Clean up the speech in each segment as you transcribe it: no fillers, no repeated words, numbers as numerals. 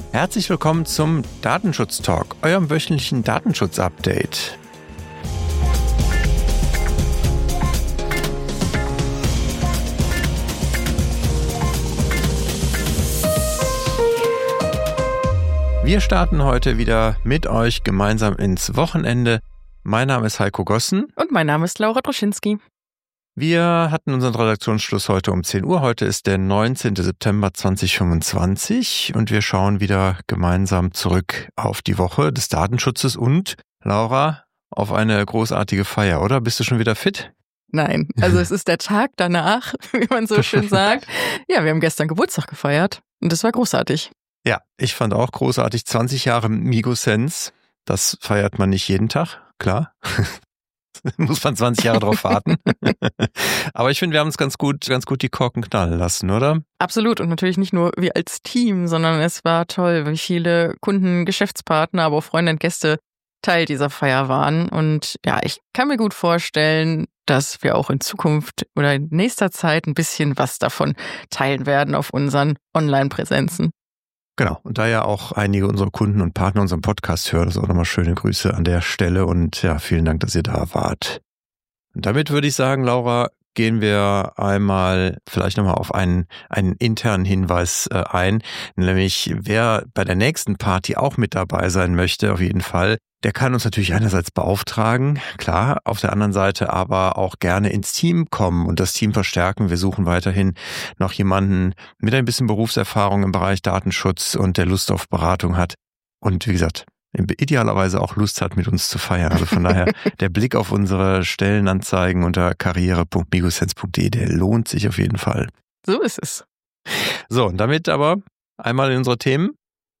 Herzlich willkommen zum Datenschutz-Talk, eurem wöchentlichen Datenschutz-Update. Wir starten heute wieder mit euch gemeinsam ins Wochenende. Mein Name ist Heiko Gossen. Und mein Name ist Laura Droschinski. Wir hatten unseren Redaktionsschluss heute um 10 Uhr. Heute ist der 19. September 2025 und wir schauen wieder gemeinsam zurück auf die Woche des Datenschutzes und, Laura, auf eine großartige Feier, oder? Bist du schon wieder fit? Nein, also es ist der Tag danach, wie man so schön sagt. Ja, wir haben gestern Geburtstag gefeiert und das war großartig. Ja, ich fand auch großartig. 20 Jahre Migosense, das feiert man nicht jeden Tag, klar. Muss man 20 Jahre drauf warten. Aber ich finde, wir haben uns ganz gut die Korken knallen lassen, oder? Absolut. Und natürlich nicht nur wir als Team, sondern es war toll, wie viele Kunden, Geschäftspartner, aber auch Freunde und Gäste Teil dieser Feier waren. Und ja, ich kann mir gut vorstellen, dass wir auch in Zukunft oder in nächster Zeit ein bisschen was davon teilen werden auf unseren Online-Präsenzen. Genau, und da ja auch einige unserer Kunden und Partner unseren Podcast hören, also auch nochmal schöne Grüße an der Stelle und ja, vielen Dank, dass ihr da wart. Und damit würde ich sagen, Laura, gehen wir einmal vielleicht nochmal auf einen internen Hinweis ein, nämlich wer bei der nächsten Party auch mit dabei sein möchte, auf jeden Fall, der kann uns natürlich einerseits beauftragen, klar, auf der anderen Seite aber auch gerne ins Team kommen und das Team verstärken. Wir suchen weiterhin noch jemanden mit ein bisschen Berufserfahrung im Bereich Datenschutz und der Lust auf Beratung hat und wie gesagt, idealerweise auch Lust hat, mit uns zu feiern. Also von daher, der Blick auf unsere Stellenanzeigen unter karriere.migosense.de, der lohnt sich auf jeden Fall. So ist es. So, und damit aber einmal in unsere Themen.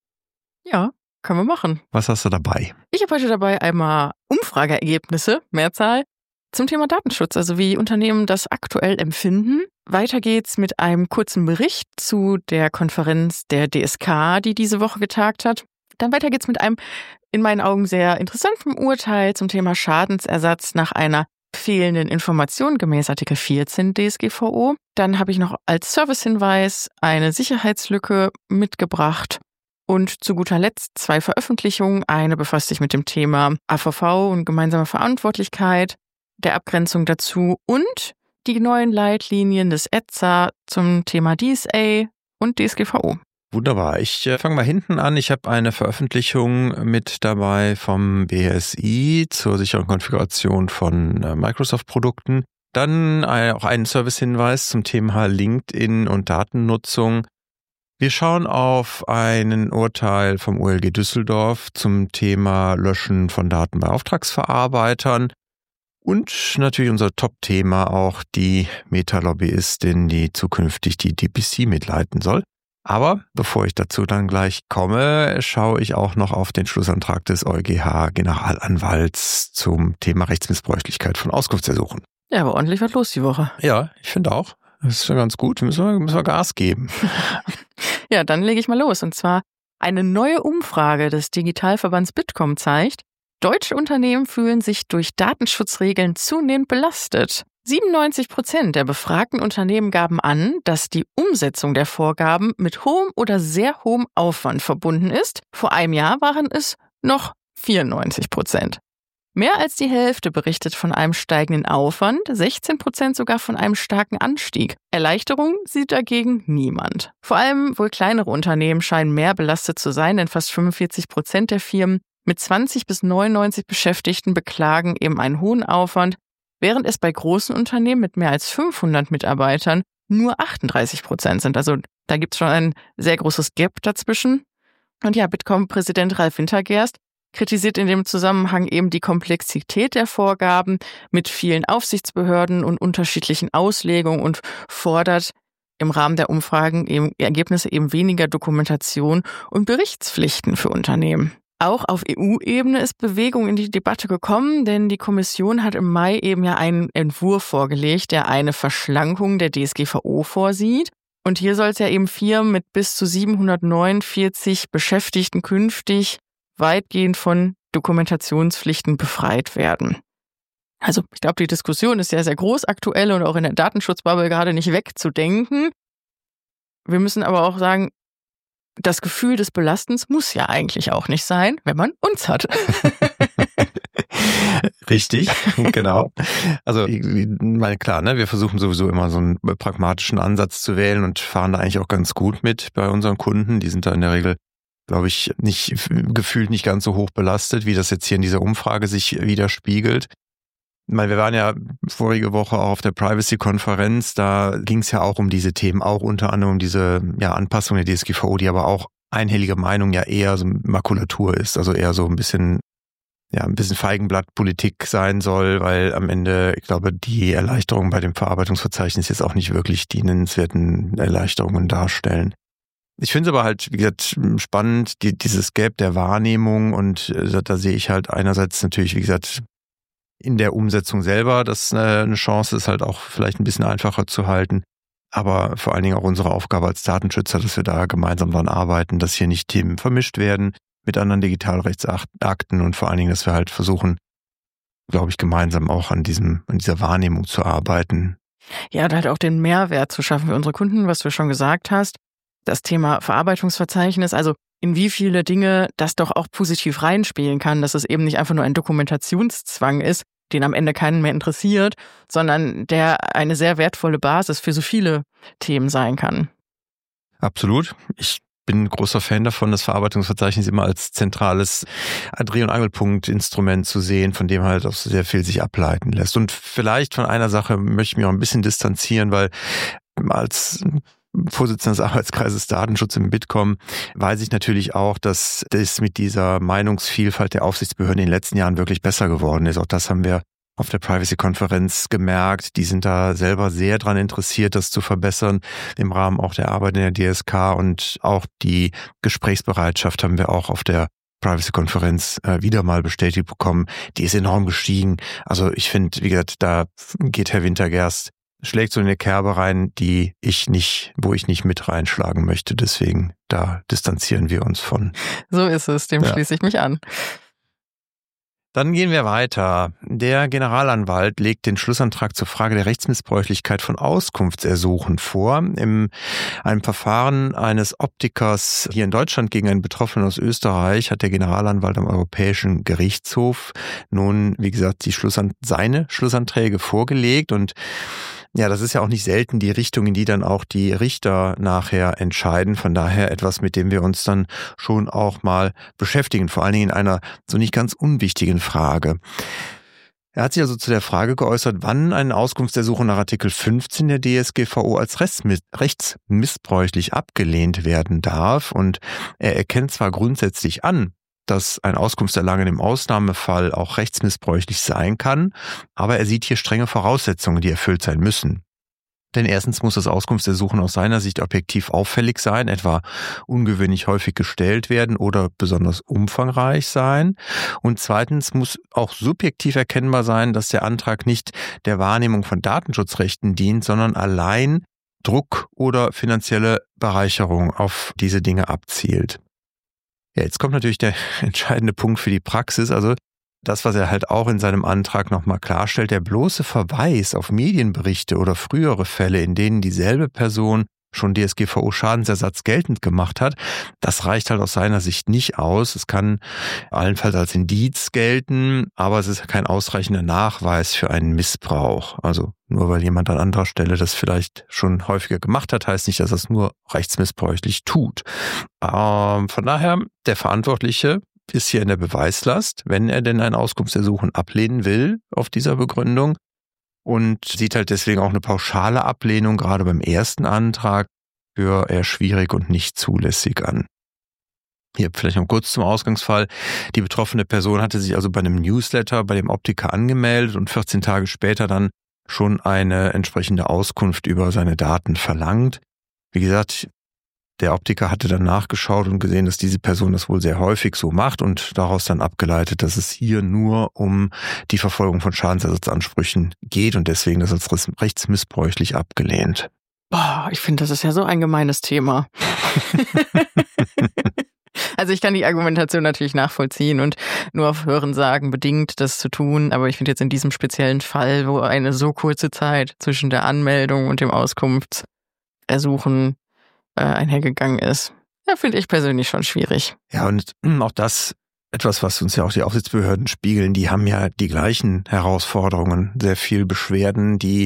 Ja, können wir machen. Was hast du dabei? Ich habe heute dabei einmal Umfrageergebnisse, Mehrzahl, zum Thema Datenschutz, also wie Unternehmen das aktuell empfinden. Weiter geht's mit einem kurzen Bericht zu der Konferenz der DSK, die diese Woche getagt hat. Dann weiter geht's mit einem in meinen Augen sehr interessanten Urteil zum Thema Schadensersatz nach einer fehlenden Information gemäß Artikel 14 DSGVO. Dann habe ich noch als Servicehinweis eine Sicherheitslücke mitgebracht. Und zu guter Letzt 2 Veröffentlichungen. Eine befasst sich mit dem Thema AVV und gemeinsame Verantwortlichkeit, der Abgrenzung dazu und die neuen Leitlinien des ETSA zum Thema DSA und DSGVO. Wunderbar. Ich fange mal hinten an. Ich habe eine Veröffentlichung mit dabei vom BSI zur sicheren Konfiguration von Microsoft-Produkten. Dann auch einen Servicehinweis zum Thema LinkedIn und Datennutzung. Wir schauen auf ein Urteil vom OLG Düsseldorf zum Thema Löschen von Daten bei Auftragsverarbeitern und natürlich unser Top-Thema auch die Meta-Lobbyistin, die zukünftig die DPC mitleiten soll. Aber bevor ich dazu dann gleich komme, schaue ich auch noch auf den Schlussantrag des EuGH-Generalanwalts zum Thema Rechtsmissbräuchlichkeit von Auskunftsersuchen. Ja, aber ordentlich was los die Woche. Ja, ich finde auch. Das ist schon ganz gut. Müssen wir Gas geben. Ja, dann lege ich mal los. Und zwar eine neue Umfrage des Digitalverbands Bitkom zeigt, deutsche Unternehmen fühlen sich durch Datenschutzregeln zunehmend belastet. 97% der befragten Unternehmen gaben an, dass die Umsetzung der Vorgaben mit hohem oder sehr hohem Aufwand verbunden ist. Vor einem Jahr waren es noch 94%. Mehr als die Hälfte berichtet von einem steigenden Aufwand, 16% sogar von einem starken Anstieg. Erleichterung sieht dagegen niemand. Vor allem wohl kleinere Unternehmen scheinen mehr belastet zu sein, denn fast 45% der Firmen mit 20 bis 99 Beschäftigten beklagen eben einen hohen Aufwand, während es bei großen Unternehmen mit mehr als 500 Mitarbeitern nur 38% sind. Also da gibt es schon ein sehr großes Gap dazwischen. Und ja, Bitkom-Präsident Ralf Wintergerst kritisiert in dem Zusammenhang eben die Komplexität der Vorgaben mit vielen Aufsichtsbehörden und unterschiedlichen Auslegungen und fordert im Rahmen der Umfragen eben Ergebnisse eben weniger Dokumentation und Berichtspflichten für Unternehmen. Auch auf EU-Ebene ist Bewegung in die Debatte gekommen, denn die Kommission hat im Mai eben ja einen Entwurf vorgelegt, der eine Verschlankung der DSGVO vorsieht. Und hier soll es ja eben Firmen mit bis zu 749 Beschäftigten künftig weitgehend von Dokumentationspflichten befreit werden. Also ich glaube, die Diskussion ist sehr, sehr groß aktuell und auch in der Datenschutzbubble gerade nicht wegzudenken. Wir müssen aber auch sagen, das Gefühl des Belastens muss ja eigentlich auch nicht sein, wenn man uns hat. Richtig, genau. Also, mal klar, ne, wir versuchen sowieso immer so einen pragmatischen Ansatz zu wählen und fahren da eigentlich auch ganz gut mit bei unseren Kunden. Die sind da in der Regel, glaube ich, gefühlt nicht ganz so hoch belastet, wie das jetzt hier in dieser Umfrage sich widerspiegelt. Ich meine, wir waren ja vorige Woche auch auf der Privacy-Konferenz, da ging es ja auch um diese Themen, auch unter anderem um diese Anpassung der DSGVO, die aber auch einhellige Meinung ja eher so Makulatur ist, also eher so ein bisschen Feigenblattpolitik sein soll, weil am Ende, ich glaube, die Erleichterungen bei dem Verarbeitungsverzeichnis jetzt auch nicht wirklich die nennenswerten Erleichterungen darstellen. Ich finde es aber halt, wie gesagt, spannend, dieses Gap der Wahrnehmung, und da sehe ich halt einerseits natürlich, wie gesagt, in der Umsetzung selber, dass eine Chance ist, halt auch vielleicht ein bisschen einfacher zu halten. Aber vor allen Dingen auch unsere Aufgabe als Datenschützer, dass wir da gemeinsam dran arbeiten, dass hier nicht Themen vermischt werden mit anderen Digitalrechtsakten und vor allen Dingen, dass wir halt versuchen, glaube ich, gemeinsam auch an dieser Wahrnehmung zu arbeiten. Ja, und halt auch den Mehrwert zu schaffen für unsere Kunden, was du schon gesagt hast. Das Thema Verarbeitungsverzeichnis, also in wie viele Dinge das doch auch positiv reinspielen kann, dass es eben nicht einfach nur ein Dokumentationszwang ist, den am Ende keinen mehr interessiert, sondern der eine sehr wertvolle Basis für so viele Themen sein kann. Absolut. Ich bin ein großer Fan davon, das Verarbeitungsverzeichnis immer als zentrales Dreh- und Angelpunkt-Instrument zu sehen, von dem halt auch sehr viel sich ableiten lässt. Und vielleicht von einer Sache möchte ich mich auch ein bisschen distanzieren, weil als Vorsitzender des Arbeitskreises Datenschutz im Bitkom weiß ich natürlich auch, dass das mit dieser Meinungsvielfalt der Aufsichtsbehörden in den letzten Jahren wirklich besser geworden ist. Auch das haben wir auf der Privacy-Konferenz gemerkt. Die sind da selber sehr dran interessiert, das zu verbessern im Rahmen auch der Arbeit in der DSK, und auch die Gesprächsbereitschaft haben wir auch auf der Privacy-Konferenz wieder mal bestätigt bekommen. Die ist enorm gestiegen. Also ich finde, wie gesagt, da geht Herr Wintergerst, schlägt so in eine Kerbe rein, wo ich nicht mit reinschlagen möchte. Deswegen, da distanzieren wir uns von. So ist es, dem schließe ich mich an. Dann gehen wir weiter. Der Generalanwalt legt den Schlussantrag zur Frage der Rechtsmissbräuchlichkeit von Auskunftsersuchen vor. In einem Verfahren eines Optikers hier in Deutschland gegen einen Betroffenen aus Österreich hat der Generalanwalt am Europäischen Gerichtshof nun, wie gesagt, seine Schlussanträge vorgelegt, und ja, das ist ja auch nicht selten die Richtung, in die dann auch die Richter nachher entscheiden. Von daher etwas, mit dem wir uns dann schon auch mal beschäftigen, vor allen Dingen in einer so nicht ganz unwichtigen Frage. Er hat sich also zu der Frage geäußert, wann eine Auskunftsersuchung nach Artikel 15 der DSGVO als rechtsmissbräuchlich abgelehnt werden darf. Und er erkennt zwar grundsätzlich an, dass ein Auskunftserlangen im Ausnahmefall auch rechtsmissbräuchlich sein kann, aber er sieht hier strenge Voraussetzungen, die erfüllt sein müssen. Denn erstens muss das Auskunftsersuchen aus seiner Sicht objektiv auffällig sein, etwa ungewöhnlich häufig gestellt werden oder besonders umfangreich sein. Und zweitens muss auch subjektiv erkennbar sein, dass der Antrag nicht der Wahrnehmung von Datenschutzrechten dient, sondern allein Druck oder finanzielle Bereicherung auf diese Dinge abzielt. Ja, jetzt kommt natürlich der entscheidende Punkt für die Praxis, also das, was er halt auch in seinem Antrag nochmal klarstellt, der bloße Verweis auf Medienberichte oder frühere Fälle, in denen dieselbe Person schon DSGVO-Schadensersatz geltend gemacht hat, das reicht halt aus seiner Sicht nicht aus. Es kann allenfalls als Indiz gelten, aber es ist kein ausreichender Nachweis für einen Missbrauch. Also nur weil jemand an anderer Stelle das vielleicht schon häufiger gemacht hat, heißt nicht, dass er es nur rechtsmissbräuchlich tut. Von daher, der Verantwortliche ist hier in der Beweislast, wenn er denn ein Auskunftsersuchen ablehnen will auf dieser Begründung, und sieht halt deswegen auch eine pauschale Ablehnung gerade beim ersten Antrag für eher schwierig und nicht zulässig an. Hier vielleicht noch kurz zum Ausgangsfall. Die betroffene Person hatte sich also bei einem Newsletter bei dem Optiker angemeldet und 14 Tage später dann schon eine entsprechende Auskunft über seine Daten verlangt. Wie gesagt, der Optiker hatte dann nachgeschaut und gesehen, dass diese Person das wohl sehr häufig so macht und daraus dann abgeleitet, dass es hier nur um die Verfolgung von Schadensersatzansprüchen geht und deswegen das als rechtsmissbräuchlich abgelehnt. Boah, ich finde, das ist ja so ein gemeines Thema. Also ich kann die Argumentation natürlich nachvollziehen und nur auf Hörensagen bedingt das zu tun, aber ich finde jetzt in diesem speziellen Fall, wo eine so kurze Zeit zwischen der Anmeldung und dem Auskunftsersuchen einhergegangen ist. Ja, finde ich persönlich schon schwierig. Ja, und auch das, etwas, was uns ja auch die Aufsichtsbehörden spiegeln, die haben ja die gleichen Herausforderungen, sehr viel Beschwerden, die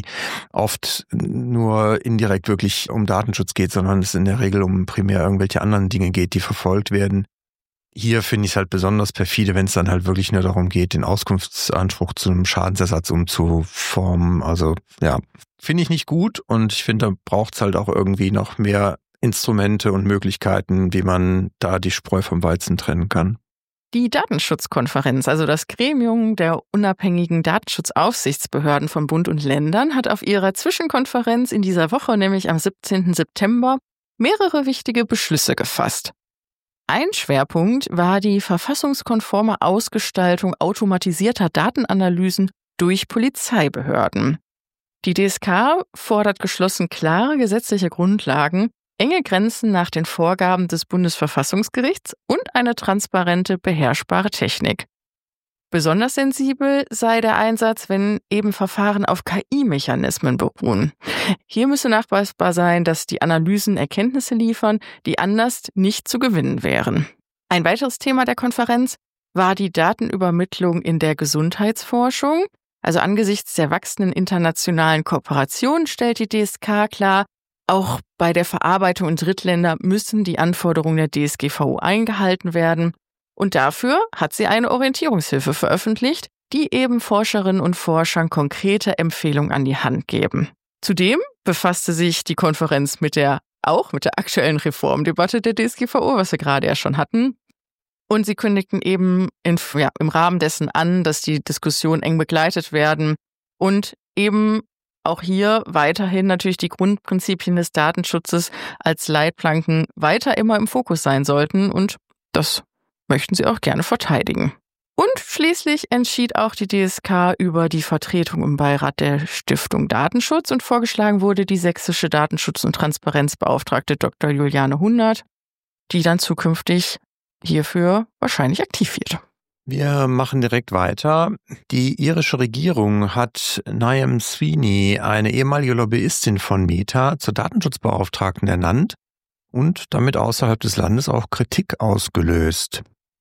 oft nur indirekt wirklich um Datenschutz geht, sondern es in der Regel um primär irgendwelche anderen Dinge geht, die verfolgt werden. Hier finde ich es halt besonders perfide, wenn es dann halt wirklich nur darum geht, den Auskunftsanspruch zu einem Schadensersatz umzuformen. Also ja, finde ich nicht gut und ich finde, da braucht es halt auch irgendwie noch mehr Instrumente und Möglichkeiten, wie man da die Spreu vom Weizen trennen kann. Die Datenschutzkonferenz, also das Gremium der unabhängigen Datenschutzaufsichtsbehörden von Bund und Ländern, hat auf ihrer Zwischenkonferenz in dieser Woche, nämlich am 17. September, mehrere wichtige Beschlüsse gefasst. Ein Schwerpunkt war die verfassungskonforme Ausgestaltung automatisierter Datenanalysen durch Polizeibehörden. Die DSK fordert geschlossen klare gesetzliche Grundlagen, enge Grenzen nach den Vorgaben des Bundesverfassungsgerichts und eine transparente, beherrschbare Technik. Besonders sensibel sei der Einsatz, wenn eben Verfahren auf KI-Mechanismen beruhen. Hier müsse nachweisbar sein, dass die Analysen Erkenntnisse liefern, die anders nicht zu gewinnen wären. Ein weiteres Thema der Konferenz war die Datenübermittlung in der Gesundheitsforschung. Also angesichts der wachsenden internationalen Kooperation stellt die DSK klar, auch bei der Verarbeitung in Drittländer müssen die Anforderungen der DSGVO eingehalten werden. Und dafür hat sie eine Orientierungshilfe veröffentlicht, die eben Forscherinnen und Forschern konkrete Empfehlungen an die Hand geben. Zudem befasste sich die Konferenz mit der aktuellen Reformdebatte der DSGVO, was wir gerade ja schon hatten. Und sie kündigten eben im Rahmen dessen an, dass die Diskussionen eng begleitet werden und eben auch hier weiterhin natürlich die Grundprinzipien des Datenschutzes als Leitplanken weiter immer im Fokus sein sollten und das möchten sie auch gerne verteidigen. Und schließlich entschied auch die DSK über die Vertretung im Beirat der Stiftung Datenschutz und vorgeschlagen wurde die sächsische Datenschutz- und Transparenzbeauftragte Dr. Juliane Hundert, die dann zukünftig hierfür wahrscheinlich aktiv wird. Wir machen direkt weiter. Die irische Regierung hat Niamh Sweeney, eine ehemalige Lobbyistin von Meta, zur Datenschutzbeauftragten ernannt und damit außerhalb des Landes auch Kritik ausgelöst.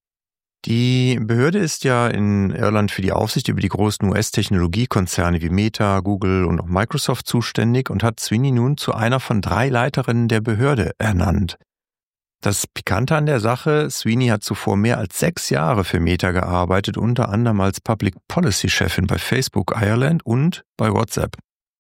Die Behörde ist ja in Irland für die Aufsicht über die großen US-Technologiekonzerne wie Meta, Google und auch Microsoft zuständig und hat Sweeney nun zu einer von 3 Leiterinnen der Behörde ernannt. Das Pikante an der Sache, Sweeney hat zuvor mehr als 6 Jahre für Meta gearbeitet, unter anderem als Public Policy Chefin bei Facebook Ireland und bei WhatsApp.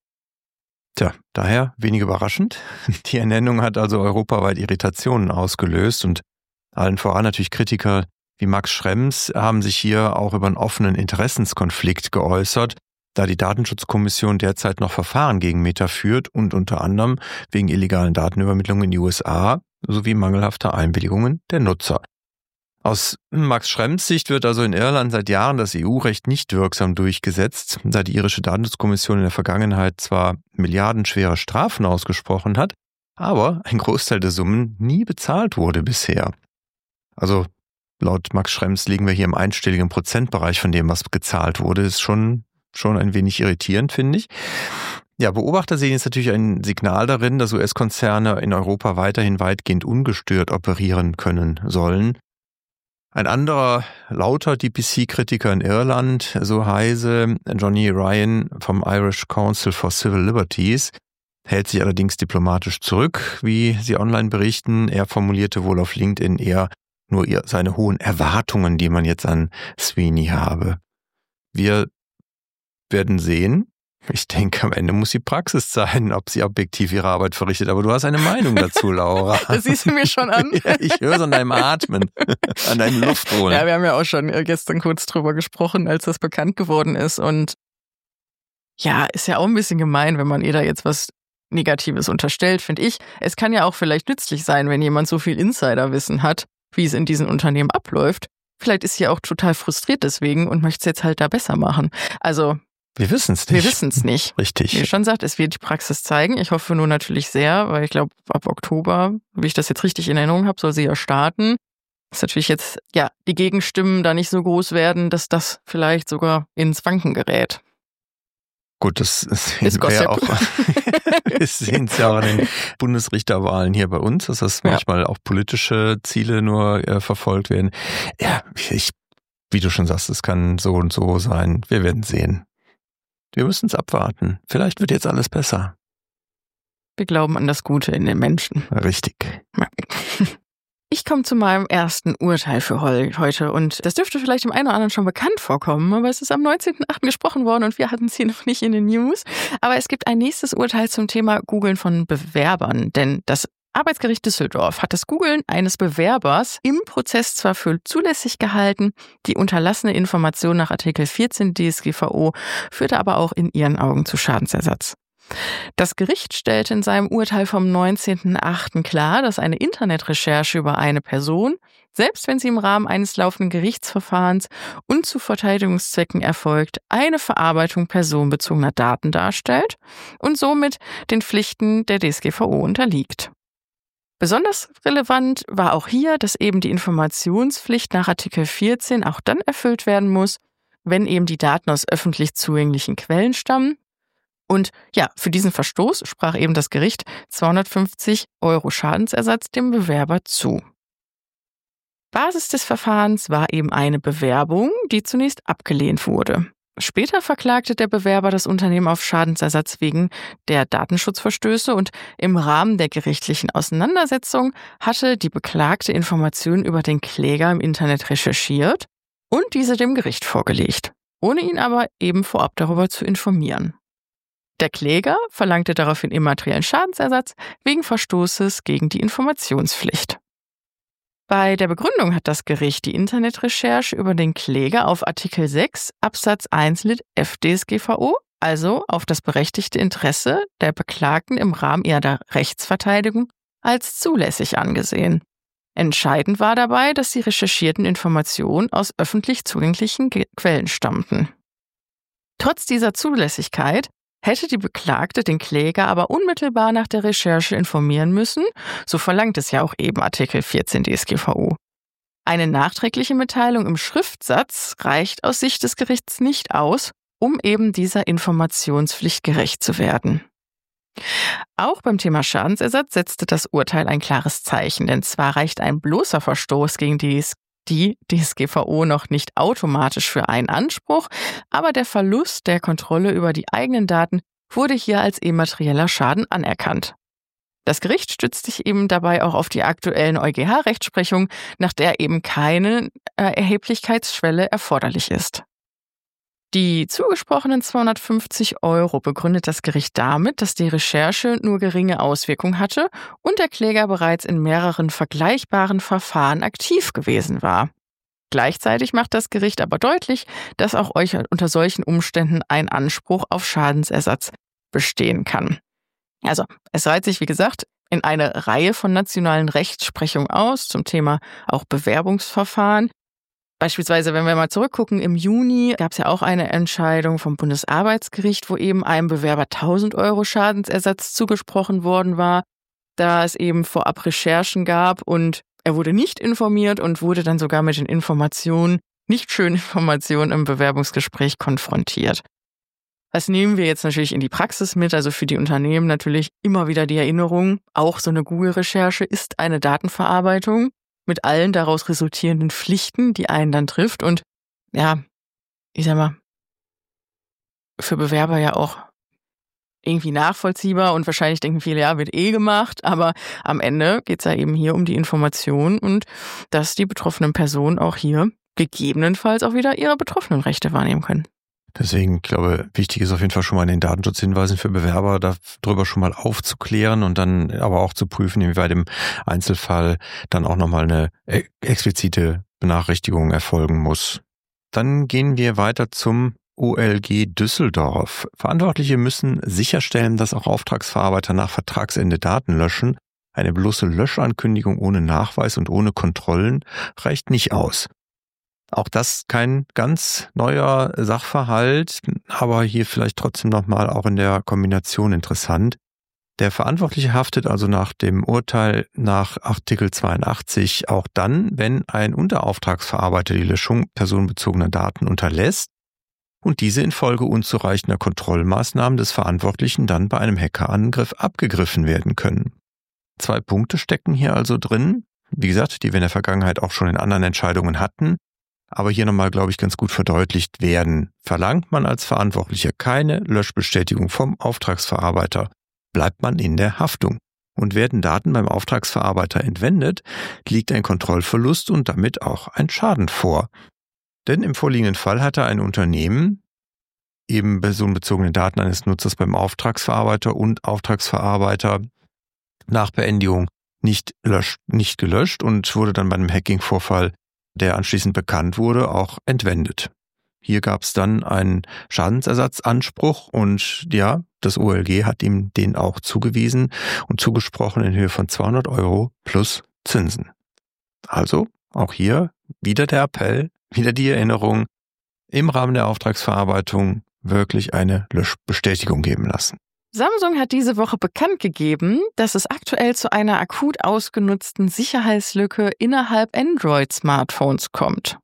Tja, daher wenig überraschend. Die Ernennung hat also europaweit Irritationen ausgelöst und allen voran natürlich Kritiker wie Max Schrems haben sich hier auch über einen offenen Interessenskonflikt geäußert, da die Datenschutzkommission derzeit noch Verfahren gegen Meta führt und unter anderem wegen illegalen Datenübermittlungen in die USA sowie mangelhafter Einwilligungen der Nutzer. Aus Max Schrems Sicht wird also in Irland seit Jahren das EU-Recht nicht wirksam durchgesetzt, da die irische Datenschutzkommission in der Vergangenheit zwar milliardenschwere Strafen ausgesprochen hat, aber ein Großteil der Summen nie bezahlt wurde bisher. Also laut Max Schrems liegen wir hier im einstelligen Prozentbereich von dem, was gezahlt wurde. Ist schon ein wenig irritierend, finde ich. Ja, Beobachter sehen jetzt natürlich ein Signal darin, dass US-Konzerne in Europa weiterhin weitgehend ungestört operieren können sollen. Ein anderer lauter DPC-Kritiker in Irland, so Heise, Johnny Ryan vom Irish Council for Civil Liberties, hält sich allerdings diplomatisch zurück, wie sie online berichten. Er formulierte wohl auf LinkedIn eher nur seine hohen Erwartungen, die man jetzt an Sweeney habe. Wir werden sehen. Ich denke, am Ende muss die Praxis zeigen, ob sie objektiv ihre Arbeit verrichtet. Aber du hast eine Meinung dazu, Laura. Das siehst du mir schon an. Ja, ich höre es an deinem Atmen, an deinem Luftholen. Ja, wir haben ja auch schon gestern kurz drüber gesprochen, als das bekannt geworden ist. Und ja, ist ja auch ein bisschen gemein, wenn man ihr da jetzt was Negatives unterstellt, finde ich. Es kann ja auch vielleicht nützlich sein, wenn jemand so viel Insiderwissen hat, wie es in diesen Unternehmen abläuft. Vielleicht ist sie auch total frustriert deswegen und möchte es jetzt halt da besser machen. Also wir wissen es nicht. Richtig. Wie schon sagt, es wird die Praxis zeigen. Ich hoffe nur natürlich sehr, weil ich glaube, ab Oktober, wie ich das jetzt richtig in Erinnerung habe, soll sie ja starten. Ist natürlich jetzt, ja, die Gegenstimmen da nicht so groß werden, dass das vielleicht sogar ins Wanken gerät. Gut, das sehen wir ja auch. Wir sehen es ja auch in den Bundesrichterwahlen hier bei uns, dass das manchmal auch politische Ziele nur verfolgt werden. Ja, wie du schon sagst, es kann so und so sein. Wir werden sehen. Wir müssen es abwarten. Vielleicht wird jetzt alles besser. Wir glauben an das Gute in den Menschen. Richtig. Ich komme zu meinem ersten Urteil für heute und das dürfte vielleicht dem einen oder anderen schon bekannt vorkommen, aber es ist am 19.08. gesprochen worden und wir hatten es hier noch nicht in den News. Aber es gibt ein nächstes Urteil zum Thema Googeln von Bewerbern, denn das Arbeitsgericht Düsseldorf hat das Googeln eines Bewerbers im Prozess zwar für zulässig gehalten, die unterlassene Information nach Artikel 14 DSGVO führte aber auch in ihren Augen zu Schadensersatz. Das Gericht stellte in seinem Urteil vom 19.08. klar, dass eine Internetrecherche über eine Person, selbst wenn sie im Rahmen eines laufenden Gerichtsverfahrens und zu Verteidigungszwecken erfolgt, eine Verarbeitung personenbezogener Daten darstellt und somit den Pflichten der DSGVO unterliegt. Besonders relevant war auch hier, dass eben die Informationspflicht nach Artikel 14 auch dann erfüllt werden muss, wenn eben die Daten aus öffentlich zugänglichen Quellen stammen. Und ja, für diesen Verstoß sprach eben das Gericht 250 € Schadensersatz dem Bewerber zu. Basis des Verfahrens war eben eine Bewerbung, die zunächst abgelehnt wurde. Später verklagte der Bewerber das Unternehmen auf Schadensersatz wegen der Datenschutzverstöße und im Rahmen der gerichtlichen Auseinandersetzung hatte die Beklagte Informationen über den Kläger im Internet recherchiert und diese dem Gericht vorgelegt, ohne ihn aber eben vorab darüber zu informieren. Der Kläger verlangte daraufhin immateriellen Schadensersatz wegen Verstoßes gegen die Informationspflicht. Bei der Begründung hat das Gericht die Internetrecherche über den Kläger auf Artikel 6 Absatz 1 Lit F DSGVO, also auf das berechtigte Interesse der Beklagten im Rahmen ihrer Rechtsverteidigung, als zulässig angesehen. Entscheidend war dabei, dass die recherchierten Informationen aus öffentlich zugänglichen Quellen stammten. Trotz dieser Zulässigkeit hätte die Beklagte den Kläger aber unmittelbar nach der Recherche informieren müssen, so verlangt es ja auch eben Artikel 14 DSGVO. Eine nachträgliche Mitteilung im Schriftsatz reicht aus Sicht des Gerichts nicht aus, um eben dieser Informationspflicht gerecht zu werden. Auch beim Thema Schadensersatz setzte das Urteil ein klares Zeichen, denn zwar reicht ein bloßer Verstoß gegen die DSGVO noch nicht automatisch für einen Anspruch, aber der Verlust der Kontrolle über die eigenen Daten wurde hier als immaterieller Schaden anerkannt. Das Gericht stützt sich eben dabei auch auf die aktuellen EuGH-Rechtsprechung, nach der eben keine Erheblichkeitsschwelle erforderlich ist. Die zugesprochenen 250 € begründet das Gericht damit, dass die Recherche nur geringe Auswirkungen hatte und der Kläger bereits in mehreren vergleichbaren Verfahren aktiv gewesen war. Gleichzeitig macht das Gericht aber deutlich, dass auch unter solchen Umständen ein Anspruch auf Schadensersatz bestehen kann. Also, es reiht sich, wie gesagt, in eine Reihe von nationalen Rechtsprechungen aus zum Thema auch Bewerbungsverfahren. Beispielsweise, wenn wir mal zurückgucken, im Juni gab es ja auch eine Entscheidung vom Bundesarbeitsgericht, wo eben einem Bewerber 1.000 € Schadensersatz zugesprochen worden war, da es eben vorab Recherchen gab und er wurde nicht informiert und wurde dann sogar mit den Informationen, nicht schönen Informationen im Bewerbungsgespräch konfrontiert. Was nehmen wir jetzt natürlich in die Praxis mit? Also für die Unternehmen natürlich immer wieder die Erinnerung, auch so eine Google-Recherche ist eine Datenverarbeitung mit allen daraus resultierenden Pflichten, die einen dann trifft. Und ja, ich sag mal, für Bewerber ja auch irgendwie nachvollziehbar und wahrscheinlich denken viele, ja, wird gemacht. Aber am Ende geht es ja eben hier um die Information und dass die betroffenen Personen auch hier gegebenenfalls auch wieder ihre betroffenen Rechte wahrnehmen können. Deswegen, ich glaube, wichtig ist auf jeden Fall schon mal in den Datenschutzhinweisen für Bewerber, darüber schon mal aufzuklären und dann aber auch zu prüfen, inwieweit im Einzelfall dann auch nochmal eine explizite Benachrichtigung erfolgen muss. Dann gehen wir weiter zum OLG Düsseldorf. Verantwortliche müssen sicherstellen, dass auch Auftragsverarbeiter nach Vertragsende Daten löschen. Eine bloße Löschankündigung ohne Nachweis und ohne Kontrollen reicht nicht aus. Auch das kein ganz neuer Sachverhalt, aber hier vielleicht trotzdem nochmal auch in der Kombination interessant. Der Verantwortliche haftet also nach dem Urteil nach Artikel 82 auch dann, wenn ein Unterauftragsverarbeiter die Löschung personenbezogener Daten unterlässt und diese infolge unzureichender Kontrollmaßnahmen des Verantwortlichen dann bei einem Hackerangriff abgegriffen werden können. 2 Punkte stecken hier also drin, wie gesagt, die wir in der Vergangenheit auch schon in anderen Entscheidungen hatten, aber hier nochmal, glaube ich, ganz gut verdeutlicht werden. Verlangt man als Verantwortlicher keine Löschbestätigung vom Auftragsverarbeiter, bleibt man in der Haftung. Und werden Daten beim Auftragsverarbeiter entwendet, liegt ein Kontrollverlust und damit auch ein Schaden vor. Denn im vorliegenden Fall hatte ein Unternehmen eben personenbezogene Daten eines Nutzers beim Auftragsverarbeiter und Auftragsverarbeiter nach Beendigung nicht gelöscht und wurde dann bei einem Hacking-Vorfall, der anschließend bekannt wurde, auch entwendet. Hier gab es dann einen Schadensersatzanspruch und ja, das OLG hat ihm den auch zugewiesen und zugesprochen in Höhe von 200 € plus Zinsen. Also auch hier wieder der Appell, wieder die Erinnerung, im Rahmen der Auftragsverarbeitung wirklich eine Löschbestätigung geben lassen. Samsung hat diese Woche bekannt gegeben, dass es aktuell zu einer akut ausgenutzten Sicherheitslücke innerhalb Android-Smartphones kommt.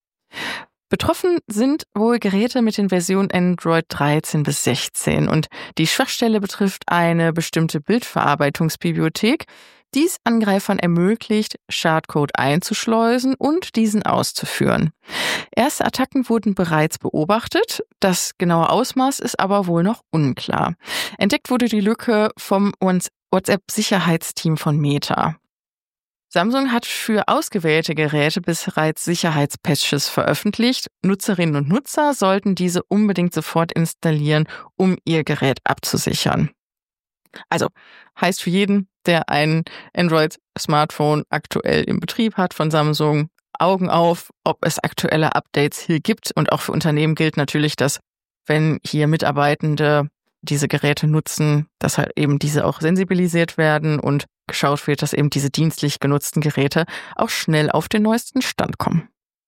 Betroffen sind wohl Geräte mit den Versionen Android 13 bis 16 und die Schwachstelle betrifft eine bestimmte Bildverarbeitungsbibliothek, die es Angreifern ermöglicht, Schadcode einzuschleusen und diesen auszuführen. Erste Attacken wurden bereits beobachtet, das genaue Ausmaß ist aber wohl noch unklar. Entdeckt wurde die Lücke vom WhatsApp-Sicherheitsteam von Meta. Samsung hat für ausgewählte Geräte bereits Sicherheitspatches veröffentlicht. Nutzerinnen und Nutzer sollten diese unbedingt sofort installieren, um ihr Gerät abzusichern. Also heißt für jeden, der ein Android-Smartphone aktuell im Betrieb hat von Samsung, Augen auf, ob es aktuelle Updates hier gibt. Und auch für Unternehmen gilt natürlich, dass wenn hier Mitarbeitende diese Geräte nutzen, dass halt eben diese auch sensibilisiert werden und geschaut wird, dass eben diese dienstlich genutzten Geräte auch schnell auf den neuesten Stand kommen.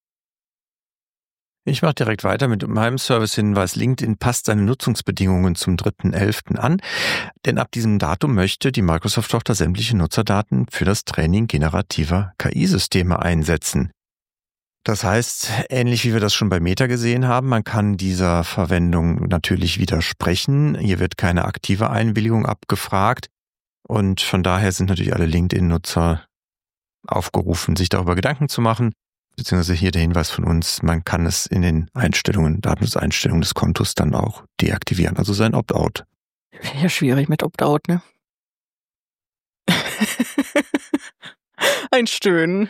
Ich mache direkt weiter mit meinem Service-Hinweis. LinkedIn passt seine Nutzungsbedingungen zum 3.11. an, denn ab diesem Datum möchte die Microsoft-Tochter sämtliche Nutzerdaten für das Training generativer KI-Systeme einsetzen. Das heißt, ähnlich wie wir das schon bei Meta gesehen haben, man kann dieser Verwendung natürlich widersprechen. Hier wird keine aktive Einwilligung abgefragt. Und von daher sind natürlich alle LinkedIn-Nutzer aufgerufen, sich darüber Gedanken zu machen. Beziehungsweise hier der Hinweis von uns, man kann es in den Datenschutzeinstellungen des Kontos dann auch deaktivieren. Also sein Opt-out. Ja, schwierig mit Opt-out, ne? Ein Stöhnen.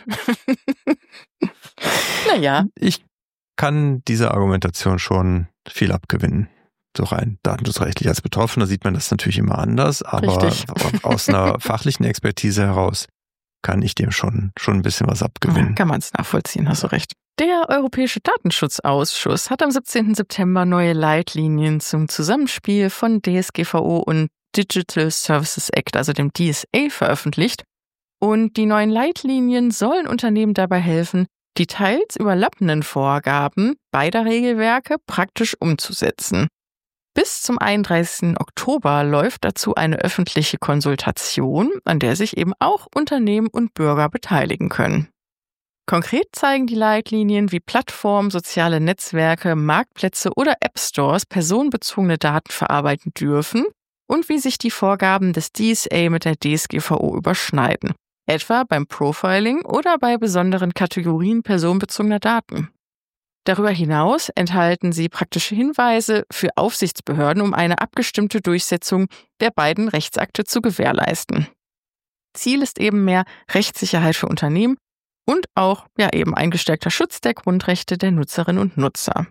Naja. Ich kann dieser Argumentation schon viel abgewinnen. So rein datenschutzrechtlich als Betroffener sieht man das natürlich immer anders, aber Richtig. Aus einer fachlichen Expertise heraus kann ich dem schon ein bisschen was abgewinnen. Kann man es nachvollziehen, hast du recht. Der Europäische Datenschutzausschuss hat am 17. September neue Leitlinien zum Zusammenspiel von DSGVO und Digital Services Act, also dem DSA, veröffentlicht. Und die neuen Leitlinien sollen Unternehmen dabei helfen, die teils überlappenden Vorgaben beider Regelwerke praktisch umzusetzen. Bis zum 31. Oktober läuft dazu eine öffentliche Konsultation, an der sich eben auch Unternehmen und Bürger beteiligen können. Konkret zeigen die Leitlinien, wie Plattformen, soziale Netzwerke, Marktplätze oder App-Stores personenbezogene Daten verarbeiten dürfen und wie sich die Vorgaben des DSA mit der DSGVO überschneiden, etwa beim Profiling oder bei besonderen Kategorien personenbezogener Daten. Darüber hinaus enthalten sie praktische Hinweise für Aufsichtsbehörden, um eine abgestimmte Durchsetzung der beiden Rechtsakte zu gewährleisten. Ziel ist eben mehr Rechtssicherheit für Unternehmen und auch eben ein gestärkter Schutz der Grundrechte der Nutzerinnen und Nutzer.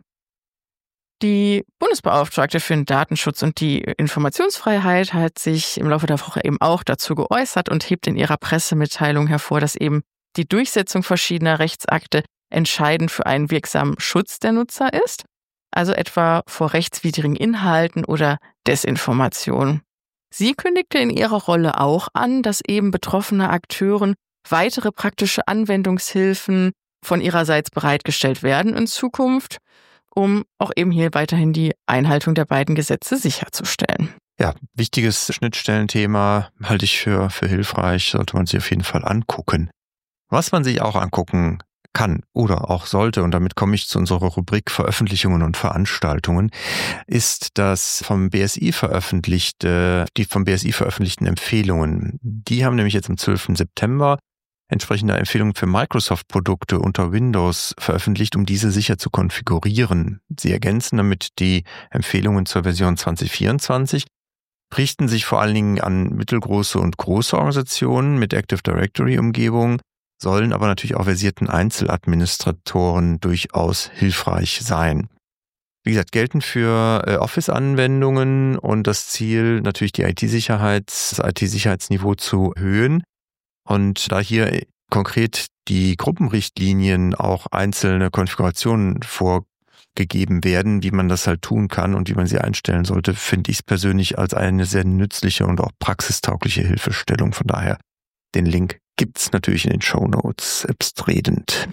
Die Bundesbeauftragte für den Datenschutz und die Informationsfreiheit hat sich im Laufe der Woche eben auch dazu geäußert und hebt in ihrer Pressemitteilung hervor, dass eben die Durchsetzung verschiedener Rechtsakte entscheidend für einen wirksamen Schutz der Nutzer ist, also etwa vor rechtswidrigen Inhalten oder Desinformation. Sie kündigte in ihrer Rolle auch an, dass eben betroffene Akteuren weitere praktische Anwendungshilfen von ihrerseits bereitgestellt werden in Zukunft, um auch eben hier weiterhin die Einhaltung der beiden Gesetze sicherzustellen. Ja, wichtiges Schnittstellenthema halte ich für hilfreich, sollte man sich auf jeden Fall angucken. Was man sich auch angucken kann oder auch sollte, und damit komme ich zu unserer Rubrik Veröffentlichungen und Veranstaltungen, ist das die vom BSI veröffentlichten Empfehlungen. Die haben nämlich jetzt am 12. September entsprechende Empfehlungen für Microsoft-Produkte unter Windows veröffentlicht, um diese sicher zu konfigurieren. Sie ergänzen damit die Empfehlungen zur Version 2024, richten sich vor allen Dingen an mittelgroße und große Organisationen mit Active Directory-Umgebung, sollen aber natürlich auch versierten Einzeladministratoren durchaus hilfreich sein. Wie gesagt, gelten für Office-Anwendungen und das Ziel, natürlich das IT-Sicherheitsniveau zu erhöhen. Und da hier konkret die Gruppenrichtlinien auch einzelne Konfigurationen vorgegeben werden, wie man das halt tun kann und wie man sie einstellen sollte, finde ich es persönlich als eine sehr nützliche und auch praxistaugliche Hilfestellung. Von daher, den Link gibt's natürlich in den Shownotes selbstredend.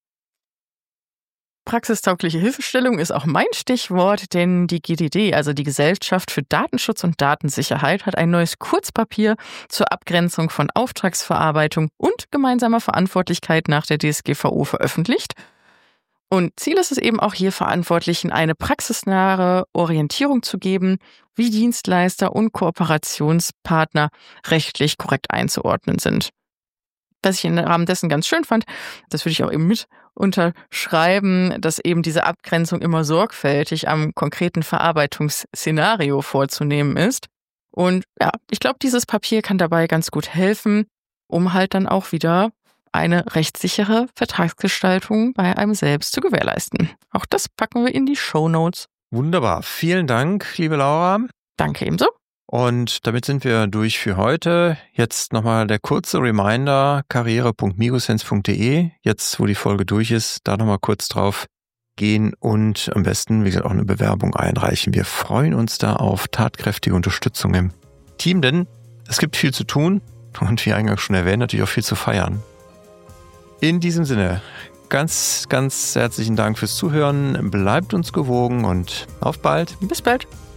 Praxistaugliche Hilfestellung ist auch mein Stichwort, denn die GDD, also die Gesellschaft für Datenschutz und Datensicherheit, hat ein neues Kurzpapier zur Abgrenzung von Auftragsverarbeitung und gemeinsamer Verantwortlichkeit nach der DSGVO veröffentlicht. Und Ziel ist es eben auch hier Verantwortlichen eine praxisnahe Orientierung zu geben, wie Dienstleister und Kooperationspartner rechtlich korrekt einzuordnen sind. Was ich im Rahmen dessen ganz schön fand, das würde ich auch eben mit unterschreiben, dass eben diese Abgrenzung immer sorgfältig am konkreten Verarbeitungsszenario vorzunehmen ist. Und ja, ich glaube, dieses Papier kann dabei ganz gut helfen, um halt dann auch wieder eine rechtssichere Vertragsgestaltung bei einem selbst zu gewährleisten. Auch das packen wir in die Shownotes. Wunderbar. Vielen Dank, liebe Laura. Danke ebenso. Und damit sind wir durch für heute. Jetzt nochmal der kurze Reminder, karriere.migosense.de. Jetzt, wo die Folge durch ist, da nochmal kurz drauf gehen und am besten, wie gesagt, auch eine Bewerbung einreichen. Wir freuen uns da auf tatkräftige Unterstützung im Team, denn es gibt viel zu tun und wie eingangs schon erwähnt, natürlich auch viel zu feiern. In diesem Sinne, ganz, ganz herzlichen Dank fürs Zuhören. Bleibt uns gewogen und auf bald. Bis bald.